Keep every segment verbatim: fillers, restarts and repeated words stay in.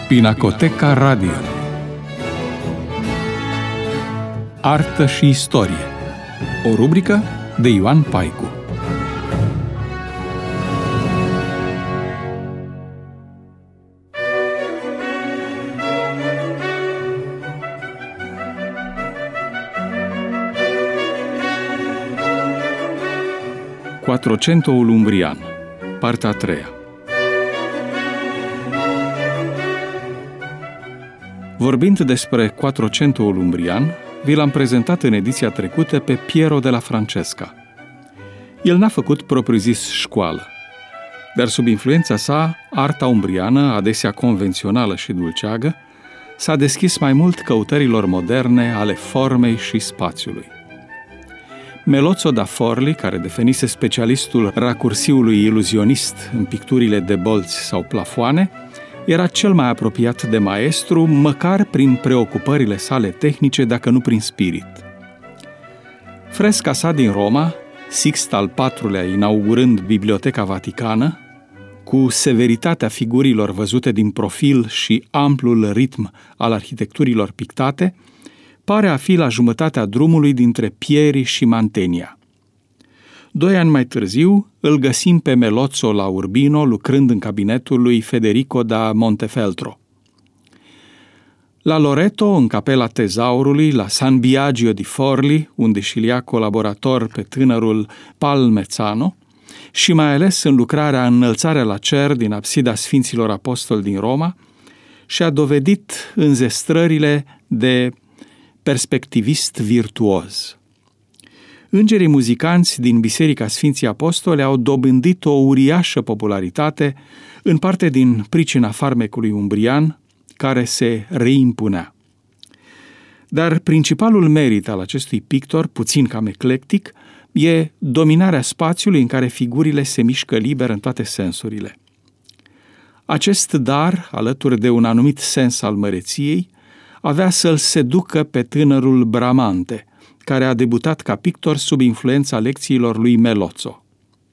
Pinacoteca Radio. Artă și istorie. O rubrică de Ioan Paicu. Quattrocentoul umbrian, partea a treia. Vorbind despre Quattrocentoul umbrian, vi l-am prezentat în ediția trecută pe Piero della Francesca. El n-a făcut propriu-zis școală, dar sub influența sa, arta umbriană, adesea convențională și dulceagă, s-a deschis mai mult căutărilor moderne ale formei și spațiului. Melozzo da Forlì, care devenise specialistul racursiului iluzionist în picturile de bolți sau plafoane, era cel mai apropiat de maestru, măcar prin preocupările sale tehnice, dacă nu prin spirit. Fresca sa din Roma, Sixt al patrulea inaugurând Biblioteca Vaticană, cu severitatea figurilor văzute din profil și amplul ritm al arhitecturilor pictate, pare a fi la jumătatea drumului dintre Pieri și Mantegna. Doi ani mai târziu, îl găsim pe Melozzo la Urbino, lucrând în cabinetul lui Federico da Montefeltro. La Loreto, în capela Tezaurului, la San Biagio di Forlì, unde și-l ia colaborator pe tânărul Palmezzano, și mai ales în lucrarea Înălțarea la cer din absida Sfinților Apostoli din Roma, și-a dovedit înzestrările de perspectivist virtuoz. Îngerii muzicanți din Biserica Sfinții Apostoli au dobândit o uriașă popularitate, în parte din pricina farmecului umbrian, care se reimpunea. Dar principalul merit al acestui pictor, puțin cam eclectic, e dominarea spațiului în care figurile se mișcă liber în toate sensurile. Acest dar, alături de un anumit sens al măreției, avea să-l seducă pe tânărul Bramante, care a debutat ca pictor sub influența lecțiilor lui Melozzo.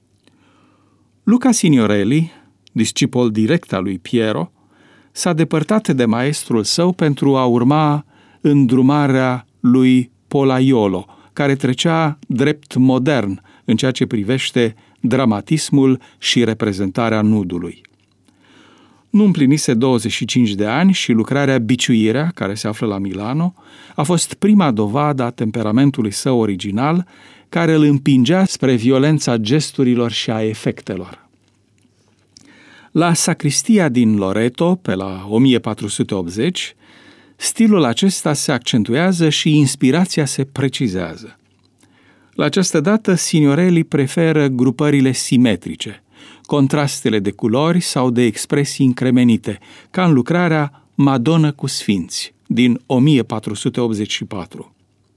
Luca Signorelli, discipol direct al lui Piero, s-a depărtat de maestrul său pentru a urma îndrumarea lui Pollaiolo, care trecea drept modern în ceea ce privește dramatismul și reprezentarea nudului. Nu împlinise douăzeci și cinci de ani și lucrarea Biciuirea, care se află la Milano, a fost prima dovadă a temperamentului său original, care îl împingea spre violența gesturilor și a efectelor. La sacristia din Loreto, pe la o mie patru sute optzeci, stilul acesta se accentuează și inspirația se precizează. La această dată, Signorelli preferă grupările simetrice, contrastele de culori sau de expresii încremenite, ca în lucrarea Madonna cu Sfinți, din o mie patru sute optzeci și patru.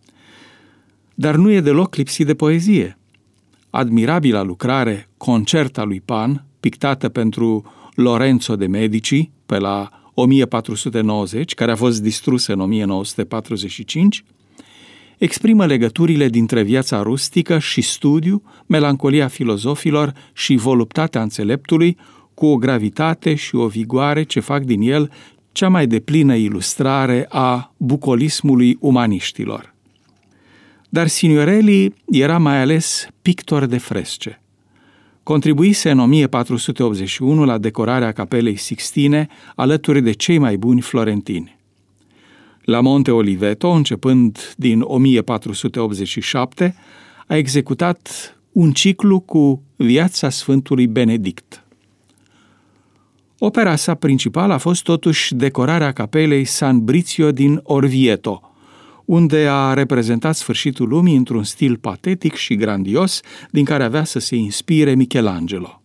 Dar nu e deloc lipsit de poezie. Admirabila lucrare Concerta lui Pan, pictată pentru Lorenzo de Medici, pe la o mie patru sute nouăzeci, care a fost distrusă în o mie nouă sute patruzeci și cinci, exprimă legăturile dintre viața rustică și studiu, melancolia filozofilor și voluptatea înțeleptului, cu o gravitate și o vigoare ce fac din el cea mai deplină ilustrare a bucolismului umaniștilor. Dar Signorelli era mai ales pictor de fresce. Contribuise în o mie patru sute optzeci și unu la decorarea Capelei Sixtine alături de cei mai buni florentini. La Monte Oliveto, începând din o mie patru sute optzeci și șapte, a executat un ciclu cu viața Sfântului Benedict. Opera sa principală a fost totuși decorarea capelei San Brizio din Orvieto, unde a reprezentat sfârșitul lumii într-un stil patetic și grandios, din care avea să se inspire Michelangelo.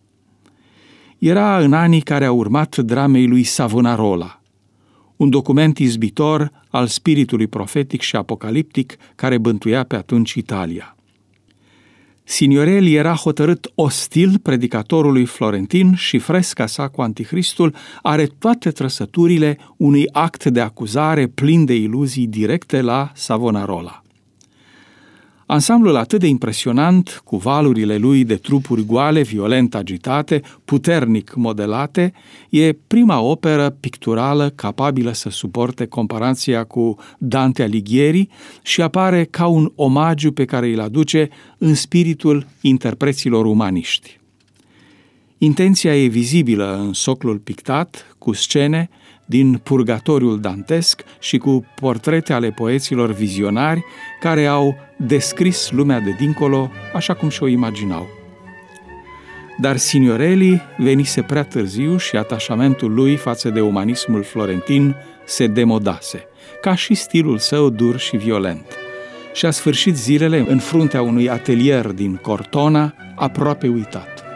Era în anii care au urmat dramei lui Savonarola, un document izbitor al spiritului profetic și apocaliptic care bântuia pe atunci Italia. Signorelli era hotărât ostil predicatorului florentin și fresca sa cu Anticristul are toate trăsăturile unui act de acuzare plin de iluzii directe la Savonarola. Ansamblul atât de impresionant, cu valurile lui de trupuri goale, violent agitate, puternic modelate, e prima operă picturală capabilă să suporte comparația cu Dante Alighieri și apare ca un omagiu pe care îl aduce în spiritul interpreților umaniști. Intenția e vizibilă în soclul pictat, cu scene din purgatoriul dantesc și cu portrete ale poeților vizionari care au descris lumea de dincolo așa cum și-o imaginau. Dar Signorelli venise prea târziu și atașamentul lui față de umanismul florentin se demodase, ca și stilul său dur și violent, și a sfârșit zilele în fruntea unui atelier din Cortona, aproape uitat.